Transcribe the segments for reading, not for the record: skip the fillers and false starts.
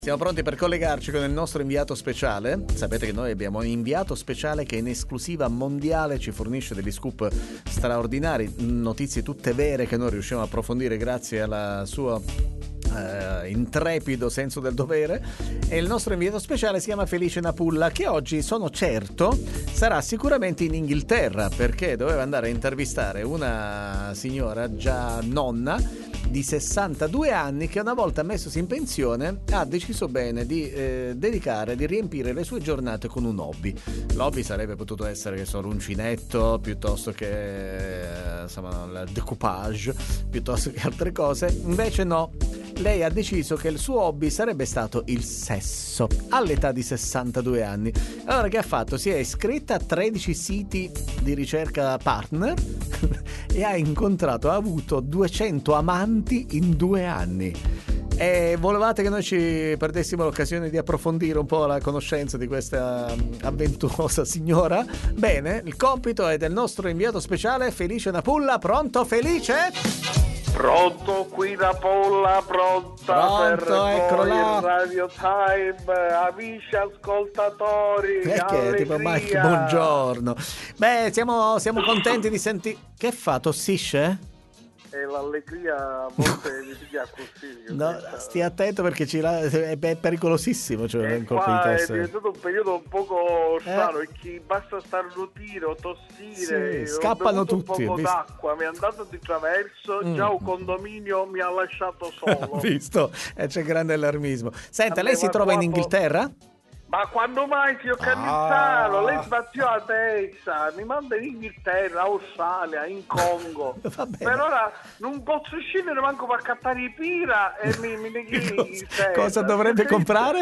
Siamo pronti per collegarci con il nostro inviato speciale. Sapete che noi abbiamo un inviato speciale che in esclusiva mondiale ci fornisce degli scoop straordinari, notizie tutte vere che noi riusciamo a approfondire grazie alla sua intrepido senso del dovere. E il nostro inviato speciale si chiama Felice Napulla, che oggi sono certo sarà sicuramente in Inghilterra, perché doveva andare a intervistare una signora già nonna di 62 anni che una volta messosi in pensione ha deciso bene di di riempire le sue giornate con un hobby. L'hobby sarebbe potuto essere, che so, l'uncinetto, piuttosto che insomma il decoupage, piuttosto che altre cose. Invece no, lei ha deciso che il suo hobby sarebbe stato il sesso all'età di 62 anni. Allora che ha fatto? Si è iscritta a 13 siti di ricerca partner e ha avuto 200 amanti in 2 anni. E volevate che noi ci perdessimo l'occasione di approfondire un po' la conoscenza di questa avventurosa signora? Bene, il compito è del nostro inviato speciale Felice Napulla. Pronto, Felice? Pronto, qui Napolla, pronto, per eccolo là. il Radio Time, amici ascoltatori, Perché? Tipo Mike, buongiorno. Beh, siamo contenti di sentire. Che fa? Tossisce? E l'allegria a volte mi piglia così. No, stia attento perché è pericolosissimo, cioè un colpo di Qua è tosse. diventato un periodo un poco strano, e chi basta starnutire o tossire, sì, scappano ho bevuto tutti, un po' visto? d'acqua, mi è andato di traverso, già un condominio mi ha lasciato solo. Visto? C'è grande allarmismo. Senta, lei si Aveva trova in quattro- Inghilterra? Ma quando mai, signor Cannizzaro? Lei sbattiò la testa, mi manda in Inghilterra, Australia, in Congo. Va bene. Per ora non posso scendere manco per accattare i pira e mi neghi Inghilterra. Cosa dovrebbe comprare?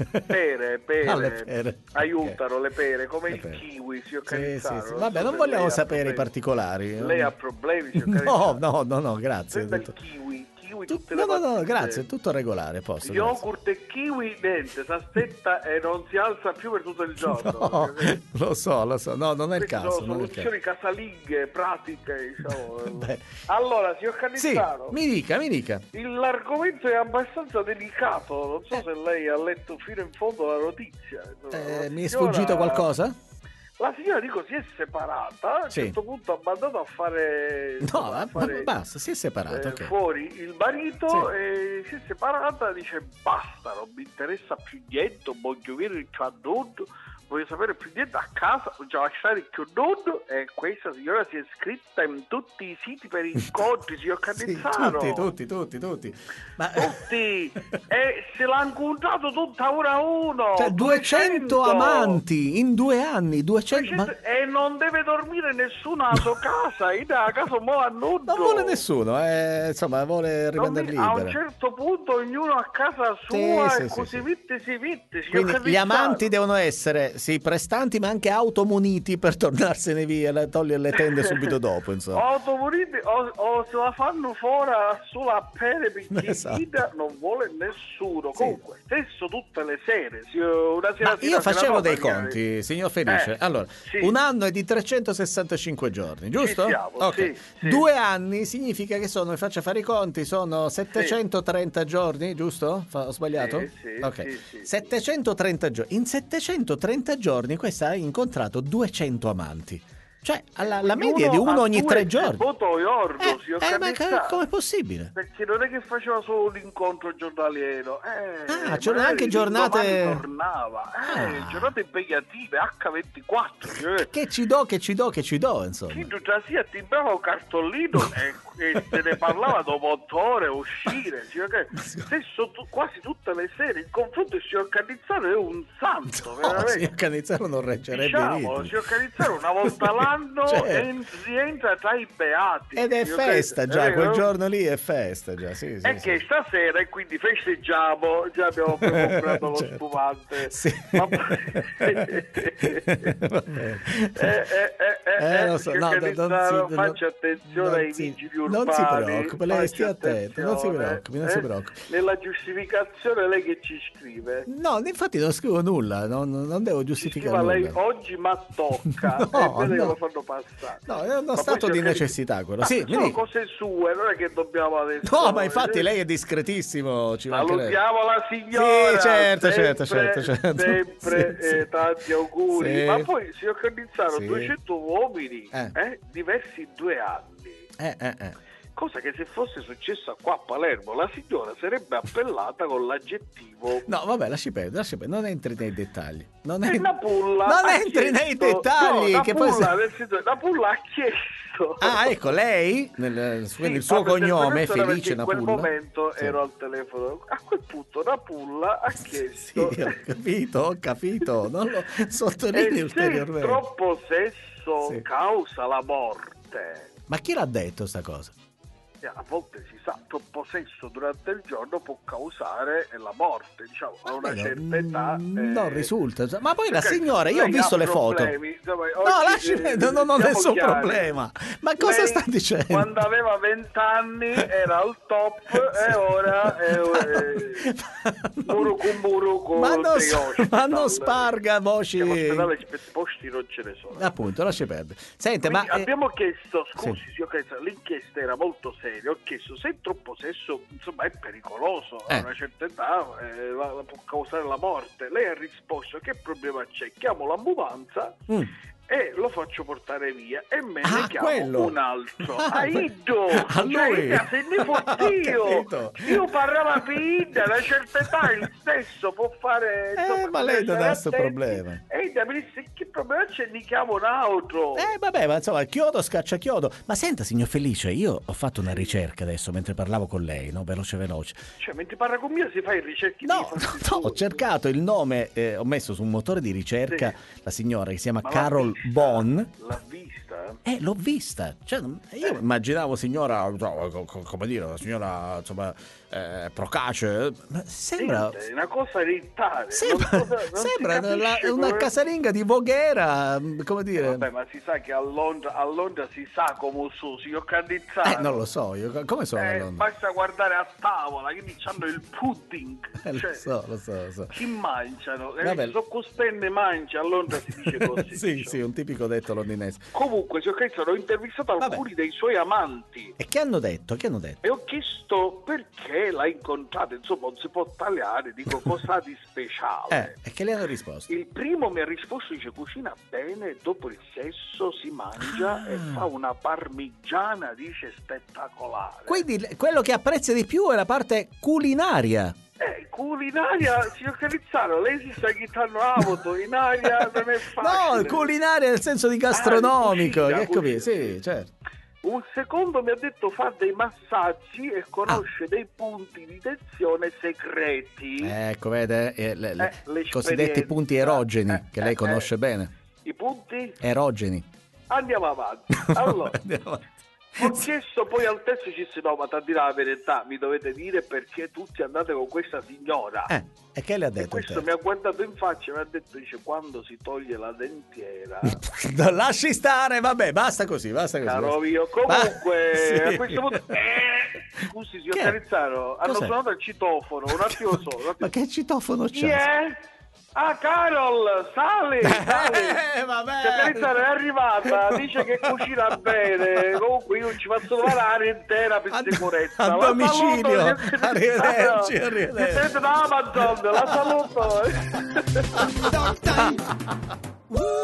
Pere. Ah, le pere. Aiutano, Ok. le pere, come Le il pere. kiwi, signor Sì, Cannizzaro. sì. Vabbè, non so se vogliamo lei ha sapere i problemi. particolari. Lei ha problemi, signor Cannizzaro? No, grazie. Prenda il kiwi tutte le No, mattine. grazie, tutto regolare, posso. Grazie. Yogurt e kiwi, niente, si aspetta e non si alza più per tutto il giorno. No, lo so, no, non è il Queste caso. sono non è il caso. soluzioni casalinghe, pratiche, diciamo. Beh. Allora, signor Sì, Cannizzaro, mi dica. l'argomento è abbastanza delicato, non so se lei ha letto fino in fondo la notizia. Mi è sfuggito qualcosa? La signora, dico, si è separata, a un Sì. certo punto ha mandato a fare... No, a ma basta, si è separato, ok. fuori il marito, Sì. e si è separata, dice basta, non mi interessa più niente, voglio vedere più a nonno, voglio sapere più niente a casa, voglio lasciare più nonno. E questa signora si è iscritta in tutti i siti per incontri, signor Cannizzaro. Tutti. Ma Tutti, e se l'ha incontrato tutta uno a uno. cioè 200 amanti in 2 anni, 200 ma... E non deve dormire nessuno alla sua casa, io a casa mo a nonno. Non vuole nessuno, insomma, vuole rimanere A un libera. certo punto ognuno a casa sua, Sì, e sì, così sì. vitte si vitte. Quindi gli amanti devono essere sì prestanti ma anche automuniti per tornarsene via, togliere le tende subito dopo, insomma. Automuniti o se la fanno fuori sulla pelle, perché Esatto. Ida non vuole nessuno. Sì. Comunque, stesso tutte le sere. Una sera Ma sì, io una sera facevo no, dei magari. conti, signor Felice. Allora, sì. un anno è di 365 giorni, giusto? Ci siamo, Ok. sì. 2 anni significa che faccia fare i conti, sono 730 giorni, giusto? Ho sbagliato? Sì, ok. sì. 730 giorni. In 730 giorni questa ha incontrato 200 amanti. Cioè, la media è di uno ogni 3 giorni. Voto iordo, signor Ma Cannizzaro. com'è possibile? Perché non è che faceva solo un incontro giornaliero. c'erano magari anche il giornate- domani tornava. Giornate impegnative, H24. Che ci do, insomma. Chi tu sia timbrava un cartollino e se ne parlava dopo 8 ore uscire. Stesso quasi tutte le sere. Il confronto il signor Cannizzaro è un santo, No, veramente. signor Canizzaro non reggerebbe i Diciamo, ritmi. signor Cannizzaro una volta l'anno Certo. rientra tra i beati. Ed è Signor festa Cannizzaro, già, quel vero? giorno lì è festa già, sì. E che stasera, e quindi festeggiamo, già abbiamo comprato lo Certo. spumante. Sì. Ma... Va bene. Lo so, signor no, Cannizzaro, non faccia attenzione ai si- vigili urbani. non si preoccupi, lei faccia stia attento, non si attenzione, preoccupi, non si preoccupi. Nella giustificazione lei che ci scrive? No, infatti non scrivo nulla, non devo Ci giustificare scriva lei nulla. oggi ma tocca. No, Ebbene, no. lo fanno passare. No, è uno Ma stato poi di cerca necessità quello. Sì, mi sono dica. cose sue, non è che dobbiamo adesso. No, ma infatti lei è discretissimo, ci mancherebbe. Salutiamo la signora. Sì, certo, sempre, certo. Sempre Sì, sì. tanti auguri. Sì. Ma poi, signor Cannizzaro, Sì. 200 uomini, Eh. diversi in 2 anni. Cosa che se fosse successa qua a Palermo, la signora sarebbe appellata con l'aggettivo. No, vabbè, lasci perdere, non entri nei dettagli. Non Napulla non ha entri nei chiesto- dettagli. No, che poi Napulla ha chiesto. Ah, ecco, lei, quindi il suo cognome è Felice In quel Napulla. momento Sì. ero al telefono. A quel punto Napulla ha Sì, chiesto. ho capito. Non lo sottolinei E se il ulteriormente. troppo sesso Sì. causa la morte? Ma chi l'ha detto sta cosa? A volte si sa, troppo sesso durante il giorno può causare la morte, diciamo, a una certa età. Non risulta. Ma poi la perché signora, io ho lei visto ha le foto. problemi, insomma, No, oggi, lasci non è siamo nessun chiari. problema. Ma cosa Lei, sta dicendo? Quando aveva 20 anni era al top e ora è murucu ma non sparga voci. Ospedale posti non ce ne sono. Appunto, lasci perdere. Sente, Quindi ma abbiamo chiesto, scusi sì. signor Cannizzaro, l'inchiesta era molto seria, ho chiesto se troppo sesso insomma è pericoloso a una certa età, può causare la morte. Lei ha risposto: che problema c'è? Chiamo l'ambulanza e lo faccio portare via e me ne chiamo quello. un altro. Aido! A lui. Se ne fottio! Ho capito. Io parlava finta, a una certa età il stesso può fare ma lei non ha questo attenti. problema. E mi disse: che problema c'è? Ne chiamo un altro. Vabbè, ma insomma, chiodo scaccia chiodo. Ma senta, signor Felice, io ho fatto una ricerca adesso mentre parlavo con lei, no? Veloce. Cioè, mentre parla con me si fa in ricerche No, ho cercato il nome, ho messo su un motore di ricerca la signora che si chiama Carol Bon. L'ha vista? L'ho vista. Cioè, io immaginavo signora, come dire, una signora, insomma, procace. Ma sembra... È una cosa orientale. Sembra una casalinga di Voghera, come dire... Vabbè, ma si sa che a Londra si sa come su, signor Cannizzaro. Non lo so, io come sono a Londra? Basta guardare a tavola, quindi hanno il pudding. Lo so. Chi mangiano? Vabbè. So costenne mangia, a Londra si dice così. sì, un tipico detto londinese. Comunque, signor Cannizzaro, ho intervistato alcuni dei suoi amanti. E che hanno detto? E ho chiesto perché l'ha incontrata, insomma, non si può tagliare, dico cosa di speciale. E che le hanno risposto? Il primo mi ha risposto, dice: cucina bene, dopo il sesso si mangia e fa una parmigiana, dice, spettacolare. Quindi quello che apprezza di più è la parte culinaria. Culinaria, signor Cannizzaro, lei si sta chittando auto in aria, non è facile. No, culinaria nel senso di gastronomico, cucina. Sì, certo. Un secondo mi ha detto fa dei massaggi e conosce dei punti di tensione segreti. Ecco, vede, i l'esperienza. cosiddetti punti erogeni che lei conosce bene. I punti? Erogeni. Andiamo avanti. Allora, Andiamo avanti. ho chiesto poi al terzo, ci disse: no, ma a dire la verità, mi dovete dire perché tutti andate con questa signora. E che le ha detto? E questo mi ha guardato in faccia e mi ha detto, dice: quando si toglie la dentiera. Lasci stare, vabbè, basta così. Caro mio, comunque sì. a questo punto scusi signor Cannizzaro, hanno suonato il citofono, un attimo solo. Ma che citofono c'è? Chi è? Ah, Carol, sali. Vabbè. Signor Cannizzaro è arrivata, dice che cucina bene. Comunque io ci faccio trovare l'aria intera per sicurezza. A domicilio. Arrivederci. Siete da Amazon, la saluto.